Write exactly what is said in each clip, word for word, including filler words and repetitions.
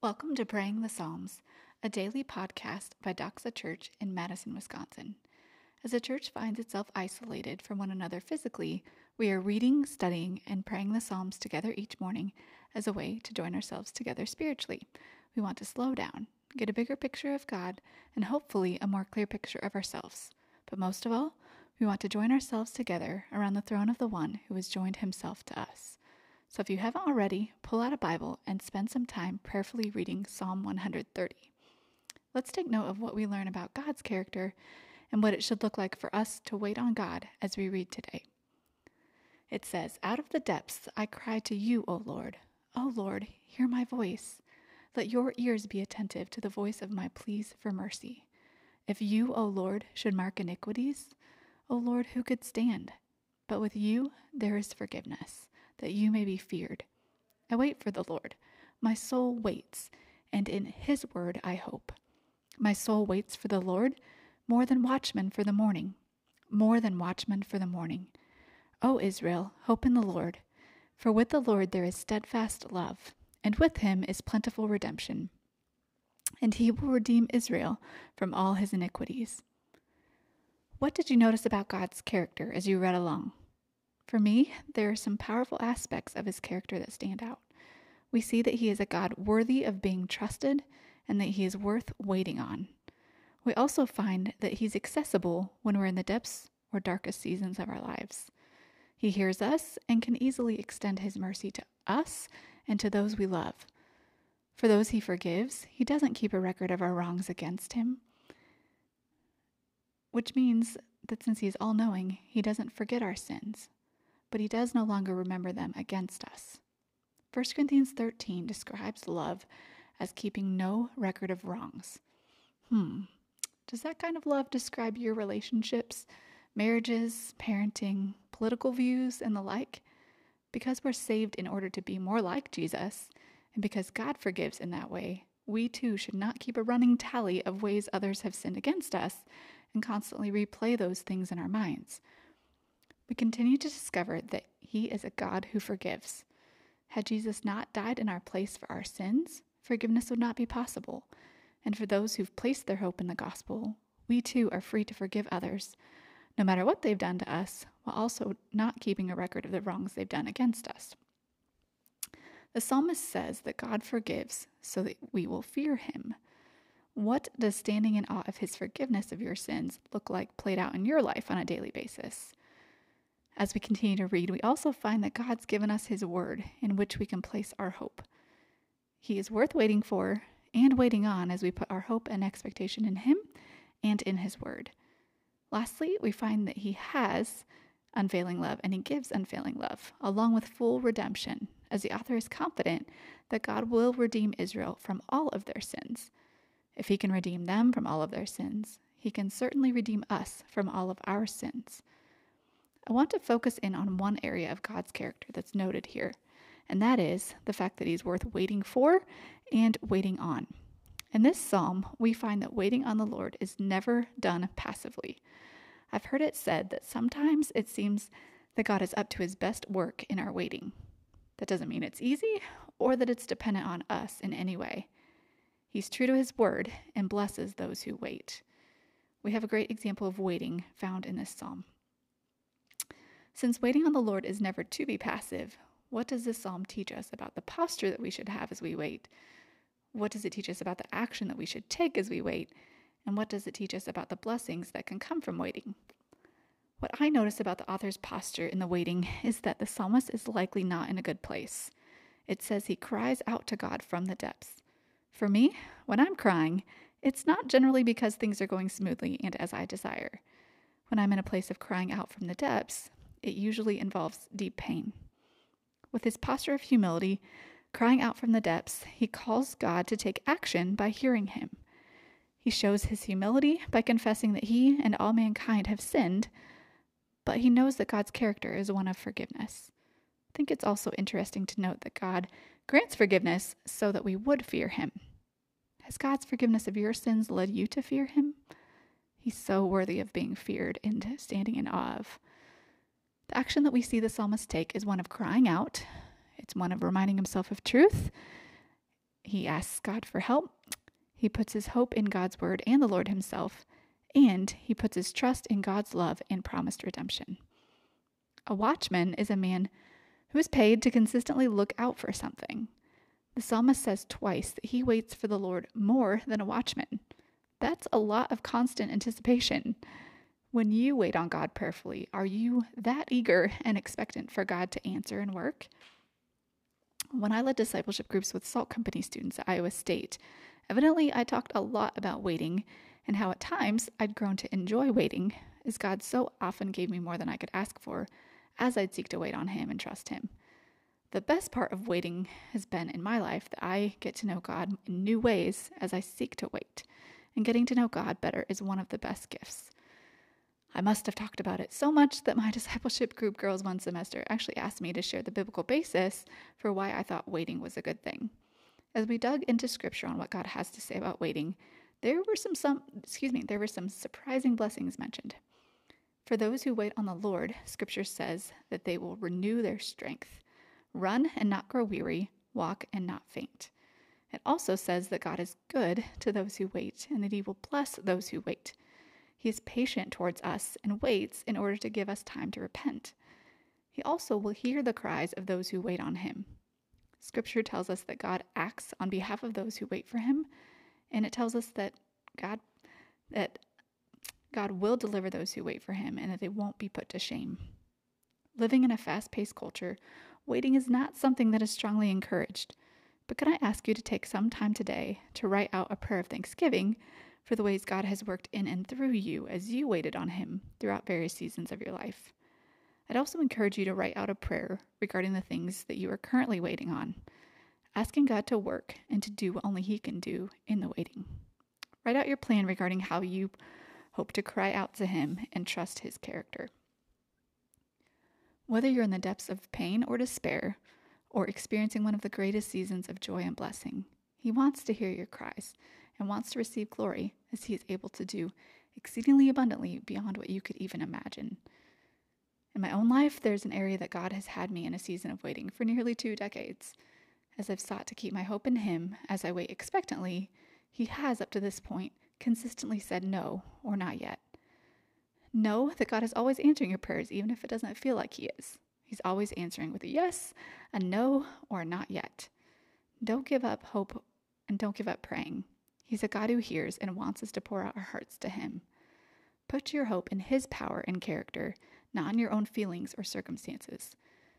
Welcome to Praying the Psalms, a daily podcast by Doxa Church in Madison, Wisconsin. As a church finds itself isolated from one another physically, we are reading, studying, and praying the Psalms together each morning as a way to join ourselves together spiritually. We want to slow down, get a bigger picture of God, and hopefully a more clear picture of ourselves. But most of all, we want to join ourselves together around the throne of the one who has joined himself to us. So if you haven't already, pull out a Bible and spend some time prayerfully reading Psalm one hundred thirty. Let's take note of what we learn about God's character and what it should look like for us to wait on God as we read today. It says, "Out of the depths I cry to you, O Lord. O Lord, hear my voice. Let your ears be attentive to the voice of my pleas for mercy. If you, O Lord, should mark iniquities, O Lord, who could stand? But with you there is forgiveness, that you may be feared. I wait for the Lord. My soul waits, and in his word I hope. My soul waits for the Lord more than watchmen for the morning, more than watchmen for the morning. O Israel, hope in the Lord. For with the Lord there is steadfast love, and with him is plentiful redemption. And he will redeem Israel from all his iniquities." What did you notice about God's character as you read along? For me, there are some powerful aspects of his character that stand out. We see that he is a God worthy of being trusted and that he is worth waiting on. We also find that he's accessible when we're in the depths or darkest seasons of our lives. He hears us and can easily extend his mercy to us and to those we love. For those he forgives, he doesn't keep a record of our wrongs against him, which means that since he is all-knowing, he doesn't forget our sins, but he does no longer remember them against us. First Corinthians thirteen describes love as keeping no record of wrongs. Hmm, does that kind of love describe your relationships, marriages, parenting, political views, and the like? Because we're saved in order to be more like Jesus, and because God forgives in that way, we too should not keep a running tally of ways others have sinned against us and constantly replay those things in our minds. We continue to discover that he is a God who forgives. Had Jesus not died in our place for our sins, forgiveness would not be possible. And for those who've placed their hope in the gospel, we too are free to forgive others, no matter what they've done to us, while also not keeping a record of the wrongs they've done against us. The psalmist says that God forgives so that we will fear him. What does standing in awe of his forgiveness of your sins look like played out in your life on a daily basis? As we continue to read, we also find that God's given us his word in which we can place our hope. He is worth waiting for and waiting on as we put our hope and expectation in him and in his word. Lastly, we find that he has unfailing love and he gives unfailing love, along with full redemption, as the author is confident that God will redeem Israel from all of their sins. If he can redeem them from all of their sins, he can certainly redeem us from all of our sins. I want to focus in on one area of God's character that's noted here, and that is the fact that he's worth waiting for and waiting on. In this psalm, we find that waiting on the Lord is never done passively. I've heard it said that sometimes it seems that God is up to his best work in our waiting. That doesn't mean it's easy or that it's dependent on us in any way. He's true to his word and blesses those who wait. We have a great example of waiting found in this psalm. Since waiting on the Lord is never to be passive, what does this psalm teach us about the posture that we should have as we wait? What does it teach us about the action that we should take as we wait? And what does it teach us about the blessings that can come from waiting? What I notice about the author's posture in the waiting is that the psalmist is likely not in a good place. It says he cries out to God from the depths. For me, when I'm crying, it's not generally because things are going smoothly and as I desire. When I'm in a place of crying out from the depths, it usually involves deep pain. With his posture of humility, crying out from the depths, he calls God to take action by hearing him. He shows his humility by confessing that he and all mankind have sinned, but he knows that God's character is one of forgiveness. I think it's also interesting to note that God grants forgiveness so that we would fear him. Has God's forgiveness of your sins led you to fear him? He's so worthy of being feared and standing in awe of. The action that we see the psalmist take is one of crying out. It's one of reminding himself of truth. He asks God for help. He puts his hope in God's word and the Lord himself, and he puts his trust in God's love and promised redemption. A watchman is a man who is paid to consistently look out for something. The psalmist says twice that he waits for the Lord more than a watchman. That's a lot of constant anticipation. When you wait on God prayerfully, are you that eager and expectant for God to answer and work? When I led discipleship groups with Salt Company students at Iowa State, evidently I talked a lot about waiting and how at times I'd grown to enjoy waiting, as God so often gave me more than I could ask for as I'd seek to wait on him and trust him. The best part of waiting has been in my life that I get to know God in new ways as I seek to wait, and getting to know God better is one of the best gifts. I must have talked about it so much that my discipleship group girls one semester actually asked me to share the biblical basis for why I thought waiting was a good thing. As we dug into scripture on what God has to say about waiting, there were some, some excuse me, there were some surprising blessings mentioned. For those who wait on the Lord, scripture says that they will renew their strength, run and not grow weary, walk and not faint. It also says that God is good to those who wait and that he will bless those who wait. He is patient towards us and waits in order to give us time to repent. He also will hear the cries of those who wait on him. Scripture tells us that God acts on behalf of those who wait for him, and it tells us that God that God will deliver those who wait for him and that they won't be put to shame. Living in a fast-paced culture, waiting is not something that is strongly encouraged. But can I ask you to take some time today to write out a prayer of thanksgiving for the ways God has worked in and through you as you waited on him throughout various seasons of your life? I'd also encourage you to write out a prayer regarding the things that you are currently waiting on, asking God to work and to do what only he can do in the waiting. Write out your plan regarding how you hope to cry out to him and trust his character. Whether you're in the depths of pain or despair, or experiencing one of the greatest seasons of joy and blessing, he wants to hear your cries and wants to receive glory as he is able to do exceedingly abundantly beyond what you could even imagine. In my own life, there's an area that God has had me in a season of waiting for nearly two decades. As I've sought to keep my hope in him as I wait expectantly, he has, up to this point, consistently said no or not yet. Know that God is always answering your prayers, even if it doesn't feel like he is. He's always answering with a yes, a no, or a not yet. Don't give up hope and don't give up praying. He's a God who hears and wants us to pour out our hearts to him. Put your hope in his power and character, not in your own feelings or circumstances.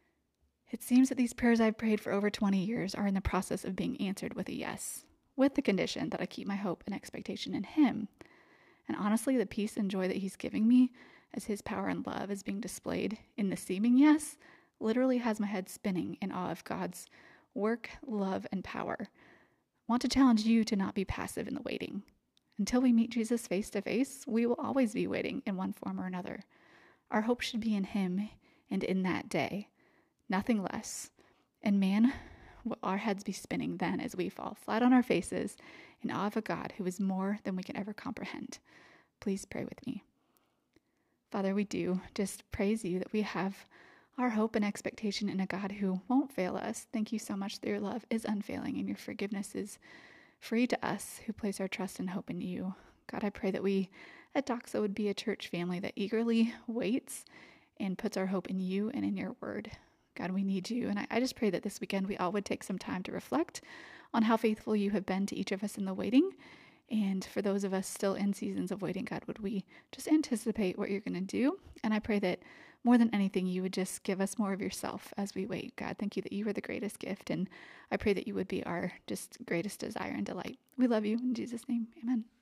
It seems that these prayers I've prayed for over twenty years are in the process of being answered with a yes, with the condition that I keep my hope and expectation in him. And honestly, the peace and joy that he's giving me as his power and love is being displayed in the seeming yes literally has my head spinning in awe of God's work, love, and power. I want to challenge you to not be passive in the waiting. Until we meet Jesus face to face, we will always be waiting in one form or another. Our hope should be in him and in that day, nothing less. And man, will our heads be spinning then as we fall flat on our faces in awe of a God who is more than we can ever comprehend. Please pray with me. Father, we do just praise you that we have our hope and expectation in a God who won't fail us. Thank you so much that your love is unfailing and your forgiveness is free to us who place our trust and hope in you. God, I pray that we at Doxa would be a church family that eagerly waits and puts our hope in you and in your word. God, we need you. And I, I just pray that this weekend we all would take some time to reflect on how faithful you have been to each of us in the waiting. And for those of us still in seasons of waiting, God, would we just anticipate what you're going to do? And I pray that more than anything, you would just give us more of yourself as we wait. God, thank you that you are the greatest gift. And I pray that you would be our just greatest desire and delight. We love you. In Jesus' name, amen.